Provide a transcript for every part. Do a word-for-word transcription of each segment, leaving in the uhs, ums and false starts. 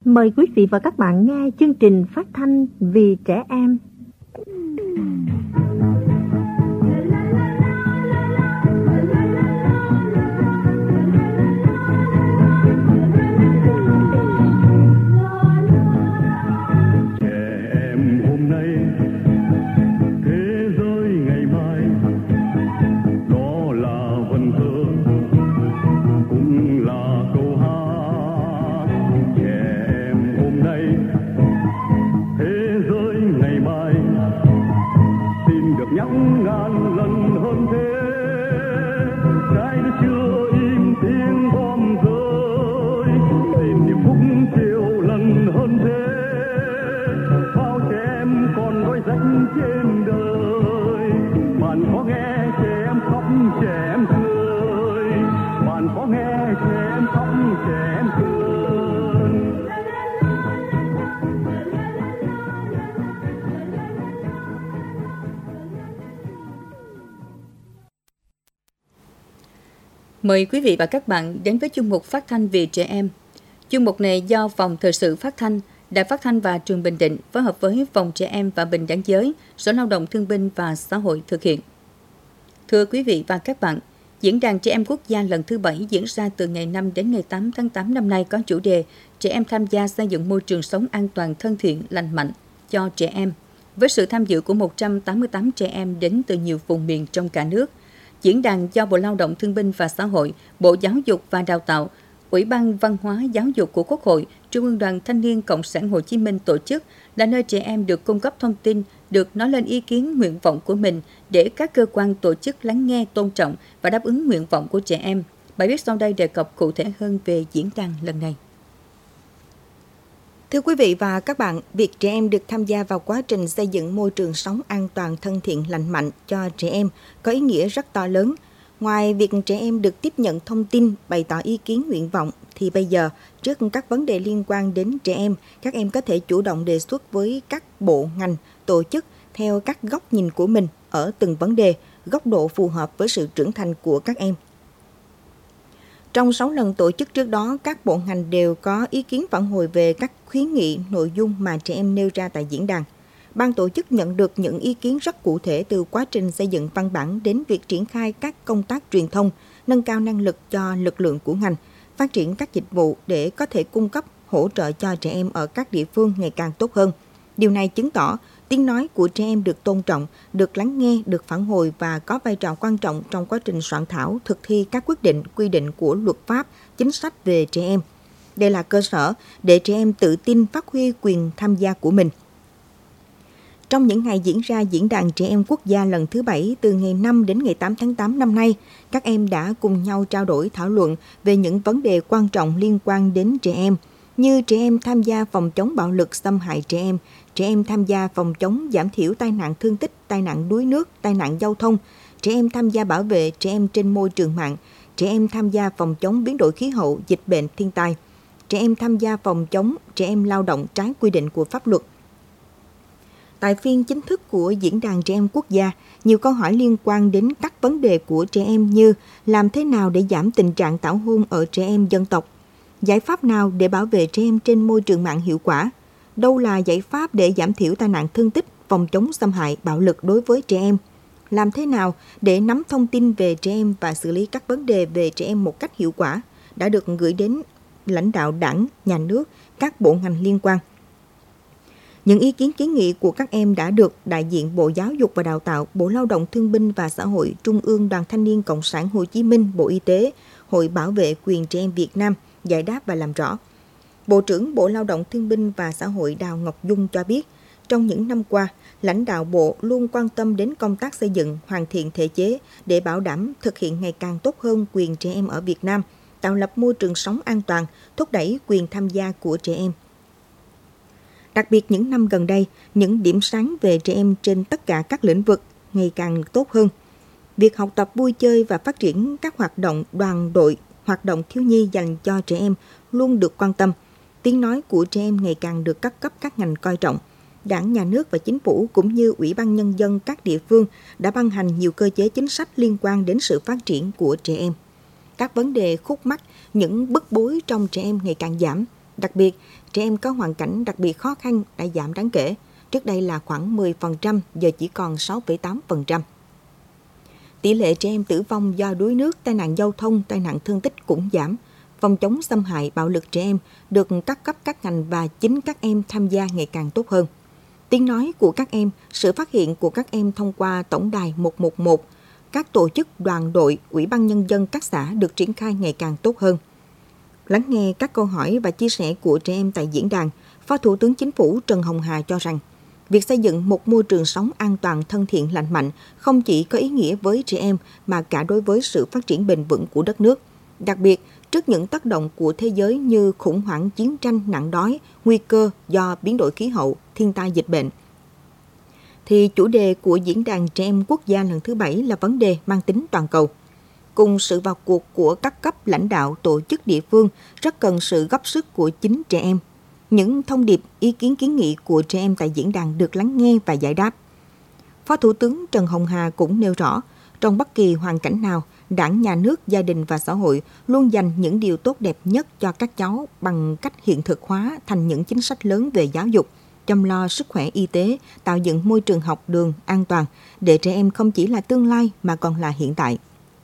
Mời quý vị và các bạn nghe chương trình phát thanh vì trẻ em. Mời quý vị và các bạn đến với chuyên mục phát thanh vì trẻ em. Chuyên mục này do Phòng Thời sự Phát thanh, Đài Phát thanh và Truyền Bình Định phối hợp với Phòng Trẻ em và Bình đẳng giới, Sở Lao động Thương binh và Xã hội thực hiện. Thưa quý vị và các bạn, Diễn đàn Trẻ em Quốc gia lần thứ bảy diễn ra từ ngày năm đến ngày tám tháng tám năm nay có chủ đề Trẻ em tham gia xây dựng môi trường sống an toàn, thân thiện, lành mạnh cho trẻ em, với sự tham dự của một trăm tám mươi tám trẻ em đến từ nhiều vùng miền trong cả nước. Diễn đàn do Bộ Lao động Thương binh và Xã hội, Bộ Giáo dục và Đào tạo, Ủy ban Văn hóa Giáo dục của Quốc hội, Trung ương Đoàn Thanh niên Cộng sản Hồ Chí Minh tổ chức, là nơi trẻ em được cung cấp thông tin, được nói lên ý kiến, nguyện vọng của mình để các cơ quan tổ chức lắng nghe, tôn trọng và đáp ứng nguyện vọng của trẻ em. Bài viết sau đây đề cập cụ thể hơn về diễn đàn lần này. Thưa quý vị và các bạn, việc trẻ em được tham gia vào quá trình xây dựng môi trường sống an toàn, thân thiện, lành mạnh cho trẻ em có ý nghĩa rất to lớn. Ngoài việc trẻ em được tiếp nhận thông tin, bày tỏ ý kiến, nguyện vọng, thì bây giờ, trước các vấn đề liên quan đến trẻ em, các em có thể chủ động đề xuất với các bộ, ngành, tổ chức theo các góc nhìn của mình ở từng vấn đề, góc độ phù hợp với sự trưởng thành của các em. Trong sáu lần tổ chức trước đó, các bộ ngành đều có ý kiến phản hồi về các khuyến nghị, nội dung mà trẻ em nêu ra tại diễn đàn. Ban tổ chức nhận được những ý kiến rất cụ thể từ quá trình xây dựng văn bản đến việc triển khai các công tác truyền thông, nâng cao năng lực cho lực lượng của ngành, phát triển các dịch vụ để có thể cung cấp hỗ trợ cho trẻ em ở các địa phương ngày càng tốt hơn. Điều này chứng tỏ tiếng nói của trẻ em được tôn trọng, được lắng nghe, được phản hồi và có vai trò quan trọng trong quá trình soạn thảo, thực thi các quyết định, quy định của luật pháp, chính sách về trẻ em. Đây là cơ sở để trẻ em tự tin phát huy quyền tham gia của mình. Trong những ngày diễn ra Diễn đàn Trẻ em Quốc gia lần thứ bảy từ ngày năm đến ngày tám tháng tám năm nay, các em đã cùng nhau trao đổi thảo luận về những vấn đề quan trọng liên quan đến trẻ em, như trẻ em tham gia phòng chống bạo lực xâm hại trẻ em, trẻ em tham gia phòng chống giảm thiểu tai nạn thương tích, tai nạn đuối nước, tai nạn giao thông, trẻ em tham gia bảo vệ trẻ em trên môi trường mạng, trẻ em tham gia phòng chống biến đổi khí hậu, dịch bệnh, thiên tai, trẻ em tham gia phòng chống trẻ em lao động trái quy định của pháp luật. Tại phiên chính thức của Diễn đàn Trẻ em Quốc gia, nhiều câu hỏi liên quan đến các vấn đề của trẻ em như làm thế nào để giảm tình trạng tảo hôn ở trẻ em dân tộc, giải pháp nào để bảo vệ trẻ em trên môi trường mạng hiệu quả, đâu là giải pháp để giảm thiểu tai nạn thương tích, phòng chống xâm hại, bạo lực đối với trẻ em, làm thế nào để nắm thông tin về trẻ em và xử lý các vấn đề về trẻ em một cách hiệu quả, đã được gửi đến lãnh đạo Đảng, Nhà nước, các bộ ngành liên quan. Những ý kiến kiến nghị của các em đã được đại diện Bộ Giáo dục và Đào tạo, Bộ Lao động Thương binh và Xã hội, Trung ương Đoàn Thanh niên Cộng sản Hồ Chí Minh, Bộ Y tế, Hội Bảo vệ quyền trẻ em Việt Nam giải đáp và làm rõ. Bộ trưởng Bộ Lao động Thương binh và Xã hội Đào Ngọc Dung cho biết, trong những năm qua, lãnh đạo Bộ luôn quan tâm đến công tác xây dựng, hoàn thiện thể chế để bảo đảm thực hiện ngày càng tốt hơn quyền trẻ em ở Việt Nam, tạo lập môi trường sống an toàn, thúc đẩy quyền tham gia của trẻ em. Đặc biệt những năm gần đây, những điểm sáng về trẻ em trên tất cả các lĩnh vực ngày càng tốt hơn. Việc học tập, vui chơi và phát triển các hoạt động đoàn đội, hoạt động thiếu nhi dành cho trẻ em luôn được quan tâm. Tiếng nói của trẻ em ngày càng được các cấp các ngành coi trọng. Đảng, Nhà nước và Chính phủ cũng như Ủy ban Nhân dân các địa phương đã ban hành nhiều cơ chế chính sách liên quan đến sự phát triển của trẻ em. Các vấn đề khúc mắc, những bức bối trong trẻ em ngày càng giảm. Đặc biệt, trẻ em có hoàn cảnh đặc biệt khó khăn đã giảm đáng kể. Trước đây là khoảng mười phần trăm, giờ chỉ còn sáu phẩy tám phần trăm. Tỷ lệ trẻ em tử vong do đuối nước, tai nạn giao thông, tai nạn thương tích cũng giảm. Phòng chống xâm hại bạo lực trẻ em được các cấp các ngành và chính các em tham gia ngày càng tốt hơn. Tiếng nói của các em, sự phát hiện của các em thông qua tổng đài một một một, các tổ chức, đoàn đội, ủy ban nhân dân các xã được triển khai ngày càng tốt hơn. Lắng nghe các câu hỏi và chia sẻ của trẻ em tại diễn đàn, Phó Thủ tướng Chính phủ Trần Hồng Hà cho rằng, việc xây dựng một môi trường sống an toàn, thân thiện, lành mạnh không chỉ có ý nghĩa với trẻ em mà cả đối với sự phát triển bền vững của đất nước. Đặc biệt, trước những tác động của thế giới như khủng hoảng, chiến tranh, nạn đói, nguy cơ do biến đổi khí hậu, thiên tai, dịch bệnh, thì chủ đề của Diễn đàn Trẻ Em Quốc gia lần thứ bảy là vấn đề mang tính toàn cầu. Cùng sự vào cuộc của các cấp lãnh đạo, tổ chức địa phương, rất cần sự góp sức của chính trẻ em. Những thông điệp, ý kiến kiến nghị của trẻ em tại diễn đàn được lắng nghe và giải đáp. Phó Thủ tướng Trần Hồng Hà cũng nêu rõ, trong bất kỳ hoàn cảnh nào, Đảng, Nhà nước, gia đình và xã hội luôn dành những điều tốt đẹp nhất cho các cháu bằng cách hiện thực hóa thành những chính sách lớn về giáo dục, chăm lo sức khỏe y tế, tạo dựng môi trường học đường an toàn để trẻ em không chỉ là tương lai mà còn là hiện tại.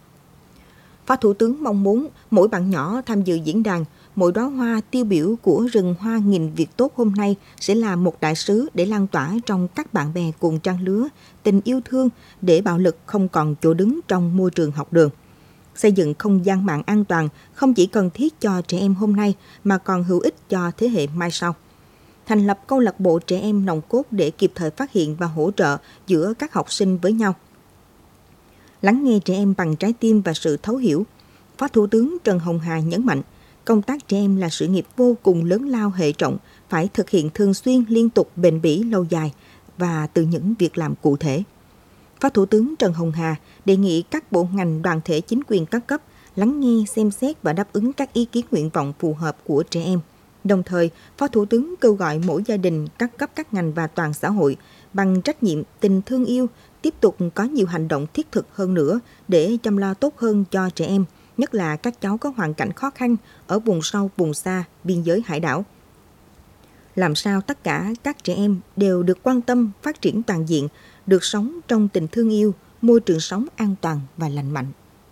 Phó Thủ tướng mong muốn mỗi bạn nhỏ tham dự diễn đàn, mỗi đóa hoa tiêu biểu của rừng hoa nghìn việc tốt hôm nay sẽ là một đại sứ để lan tỏa trong các bạn bè cùng trang lứa, tình yêu thương để bạo lực không còn chỗ đứng trong môi trường học đường. Xây dựng không gian mạng an toàn không chỉ cần thiết cho trẻ em hôm nay mà còn hữu ích cho thế hệ mai sau. Thành lập câu lạc bộ trẻ em nòng cốt để kịp thời phát hiện và hỗ trợ giữa các học sinh với nhau. Lắng nghe trẻ em bằng trái tim và sự thấu hiểu. Phó Thủ tướng Trần Hồng Hà nhấn mạnh, công tác trẻ em là sự nghiệp vô cùng lớn lao hệ trọng, phải thực hiện thường xuyên, liên tục, bền bỉ, lâu dài và từ những việc làm cụ thể. Phó Thủ tướng Trần Hồng Hà đề nghị các bộ ngành, đoàn thể, chính quyền các cấp lắng nghe, xem xét và đáp ứng các ý kiến, nguyện vọng phù hợp của trẻ em. Đồng thời, Phó Thủ tướng kêu gọi mỗi gia đình, các cấp, các ngành và toàn xã hội bằng trách nhiệm, tình thương yêu, tiếp tục có nhiều hành động thiết thực hơn nữa để chăm lo tốt hơn cho trẻ em, nhất là các cháu có hoàn cảnh khó khăn ở vùng sâu, vùng xa, biên giới hải đảo. Làm sao tất cả các trẻ em đều được quan tâm, phát triển toàn diện, được sống trong tình thương yêu, môi trường sống an toàn và lành mạnh.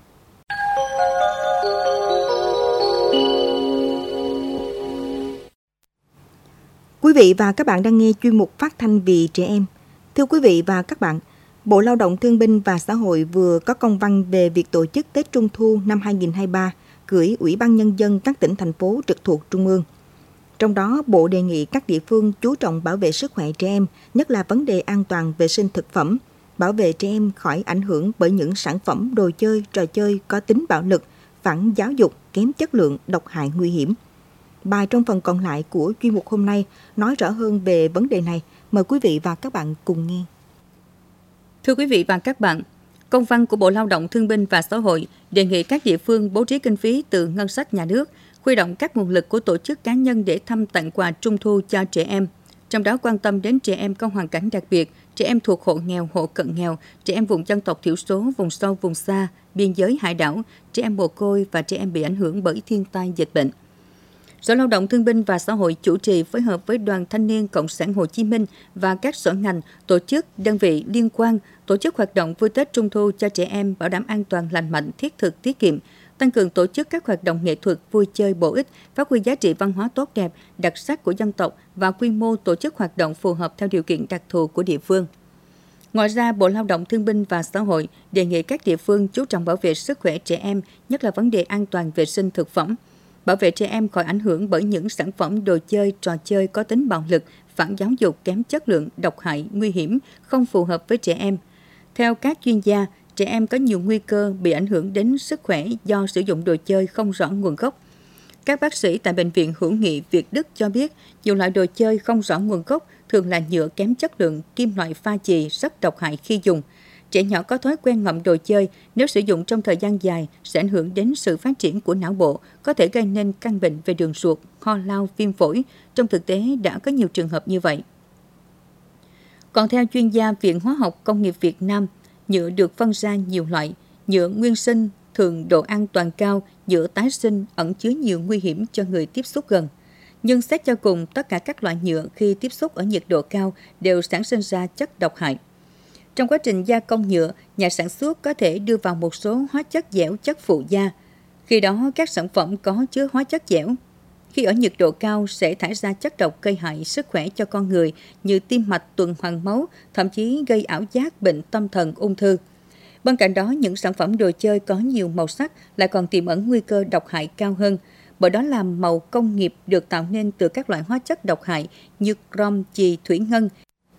Quý vị và các bạn đang nghe chuyên mục phát thanh vì trẻ em. Thưa quý vị và các bạn, Bộ Lao động Thương binh và Xã hội vừa có công văn về việc tổ chức Tết Trung thu năm hai không hai ba, gửi Ủy ban Nhân dân các tỉnh, thành phố trực thuộc Trung ương. Trong đó, Bộ đề nghị các địa phương chú trọng bảo vệ sức khỏe trẻ em, nhất là vấn đề an toàn vệ sinh thực phẩm, bảo vệ trẻ em khỏi ảnh hưởng bởi những sản phẩm đồ chơi, trò chơi có tính bạo lực, phản giáo dục, kém chất lượng, độc hại, nguy hiểm. Bài trong phần còn lại của chuyên mục hôm nay nói rõ hơn về vấn đề này. Mời quý vị và các bạn cùng nghe. Thưa quý vị và các bạn, công văn của Bộ Lao động Thương binh và Xã hội đề nghị các địa phương bố trí kinh phí từ ngân sách nhà nước, huy động các nguồn lực của tổ chức cá nhân để thăm tặng quà Trung thu cho trẻ em. Trong đó quan tâm đến trẻ em có hoàn cảnh đặc biệt, trẻ em thuộc hộ nghèo, hộ cận nghèo, trẻ em vùng dân tộc thiểu số, vùng sâu, vùng xa, biên giới hải đảo, trẻ em mồ côi và trẻ em bị ảnh hưởng bởi thiên tai, dịch bệnh. Sở Lao động Thương binh và Xã hội chủ trì phối hợp với Đoàn Thanh niên Cộng sản Hồ Chí Minh và các sở ngành, tổ chức, đơn vị liên quan tổ chức hoạt động vui Tết Trung thu cho trẻ em bảo đảm an toàn, lành mạnh, thiết thực, tiết kiệm, tăng cường tổ chức các hoạt động nghệ thuật, vui chơi bổ ích, phát huy giá trị văn hóa tốt đẹp, đặc sắc của dân tộc và quy mô tổ chức hoạt động phù hợp theo điều kiện đặc thù của địa phương. Ngoài ra, Bộ Lao động Thương binh và Xã hội đề nghị các địa phương chú trọng bảo vệ sức khỏe trẻ em, nhất là vấn đề an toàn vệ sinh thực phẩm, bảo vệ trẻ em khỏi ảnh hưởng bởi những sản phẩm đồ chơi, trò chơi có tính bạo lực, phản giáo dục, kém chất lượng, độc hại, nguy hiểm, không phù hợp với trẻ em. Theo các chuyên gia, trẻ em có nhiều nguy cơ bị ảnh hưởng đến sức khỏe do sử dụng đồ chơi không rõ nguồn gốc. Các bác sĩ tại Bệnh viện Hữu nghị Việt Đức cho biết, nhiều loại đồ chơi không rõ nguồn gốc thường là nhựa kém chất lượng, kim loại pha chì, rất độc hại khi dùng. Trẻ nhỏ có thói quen ngậm đồ chơi, nếu sử dụng trong thời gian dài sẽ ảnh hưởng đến sự phát triển của não bộ, có thể gây nên căn bệnh về đường ruột, ho lao, viêm phổi. Trong thực tế đã có nhiều trường hợp như vậy. Còn theo chuyên gia Viện Hóa học Công nghiệp Việt Nam, nhựa được phân ra nhiều loại. Nhựa nguyên sinh thường độ an toàn cao, nhựa tái sinh ẩn chứa nhiều nguy hiểm cho người tiếp xúc gần. Nhưng xét cho cùng, tất cả các loại nhựa khi tiếp xúc ở nhiệt độ cao đều sản sinh ra chất độc hại. Trong quá trình gia công nhựa, nhà sản xuất có thể đưa vào một số hóa chất dẻo chất phụ gia. Khi đó, các sản phẩm có chứa hóa chất dẻo, khi ở nhiệt độ cao sẽ thải ra chất độc gây hại sức khỏe cho con người như tim mạch, tuần hoàn máu, thậm chí gây ảo giác, bệnh tâm thần, ung thư. Bên cạnh đó, những sản phẩm đồ chơi có nhiều màu sắc lại còn tiềm ẩn nguy cơ độc hại cao hơn, bởi đó là màu công nghiệp được tạo nên từ các loại hóa chất độc hại như crom, chì, thủy ngân.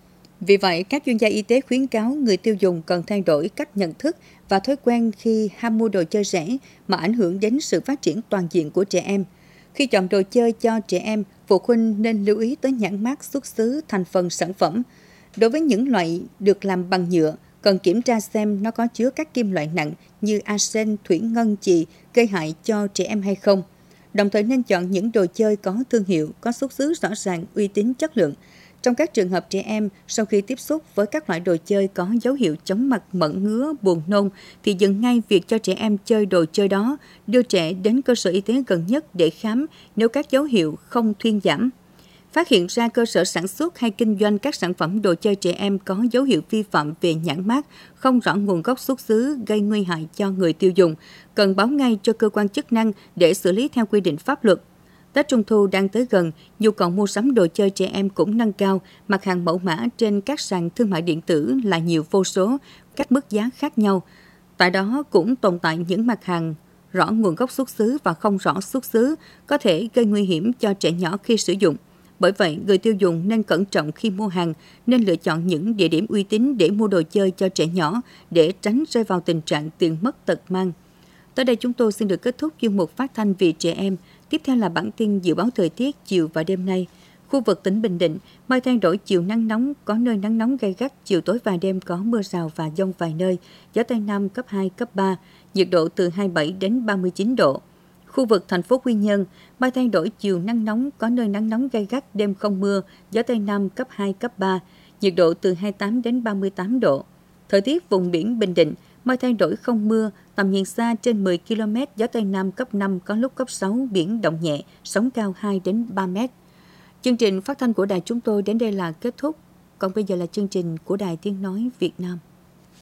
Vì vậy, các chuyên gia y tế khuyến cáo người tiêu dùng cần thay đổi cách nhận thức và thói quen khi ham mua đồ chơi rẻ mà ảnh hưởng đến sự phát triển toàn diện của trẻ em. Khi chọn đồ chơi cho trẻ em, phụ huynh nên lưu ý tới nhãn mác, xuất xứ, thành phần sản phẩm. Đối với những loại được làm bằng nhựa, cần kiểm tra xem nó có chứa các kim loại nặng như arsen, thủy ngân, chì gây hại cho trẻ em hay không. Đồng thời nên chọn những đồ chơi có thương hiệu, có xuất xứ rõ ràng, uy tín, chất lượng. Trong các trường hợp trẻ em, sau khi tiếp xúc với các loại đồ chơi có dấu hiệu chóng mặt, mẩn ngứa, buồn nôn, thì dừng ngay việc cho trẻ em chơi đồ chơi đó, đưa trẻ đến cơ sở y tế gần nhất để khám nếu các dấu hiệu không thuyên giảm. Phát hiện ra cơ sở sản xuất hay kinh doanh các sản phẩm đồ chơi trẻ em có dấu hiệu vi phạm về nhãn mác, không rõ nguồn gốc xuất xứ, gây nguy hại cho người tiêu dùng, cần báo ngay cho cơ quan chức năng để xử lý theo quy định pháp luật. Tết Trung thu đang tới gần, nhu cầu mua sắm đồ chơi trẻ em cũng nâng cao, mặt hàng mẫu mã trên các sàn thương mại điện tử là nhiều vô số, các mức giá khác nhau. Tại đó cũng tồn tại những mặt hàng rõ nguồn gốc xuất xứ và không rõ xuất xứ, có thể gây nguy hiểm cho trẻ nhỏ khi sử dụng. Bởi vậy, người tiêu dùng nên cẩn trọng khi mua hàng, nên lựa chọn những địa điểm uy tín để mua đồ chơi cho trẻ nhỏ để tránh rơi vào tình trạng tiền mất tật mang. Tới đây chúng tôi xin được kết thúc chuyên mục phát thanh vì trẻ em. Tiếp theo là bản tin dự báo thời tiết chiều và đêm nay. Khu vực tỉnh Bình Định, mây thay đổi, chiều nắng nóng, có nơi nắng nóng gay gắt, chiều tối và đêm có mưa rào và dông vài nơi, gió Tây Nam cấp hai, cấp ba, nhiệt độ từ hai mươi bảy đến ba mươi chín độ. Khu vực thành phố Quy Nhơn, mây thay đổi, chiều nắng nóng, có nơi nắng nóng gay gắt, đêm không mưa, gió Tây Nam cấp hai, cấp ba, nhiệt độ từ hai mươi tám đến ba mươi tám độ. Thời tiết vùng biển Bình Định, mây thay đổi không mưa, tầm nhìn xa trên mười ki lô mét, gió Tây Nam cấp năm, có lúc cấp sáu, biển động nhẹ, sóng cao hai đến ba mét. Chương trình phát thanh của đài chúng tôi đến đây là kết thúc. Còn bây giờ là chương trình của Đài Tiếng Nói Việt Nam.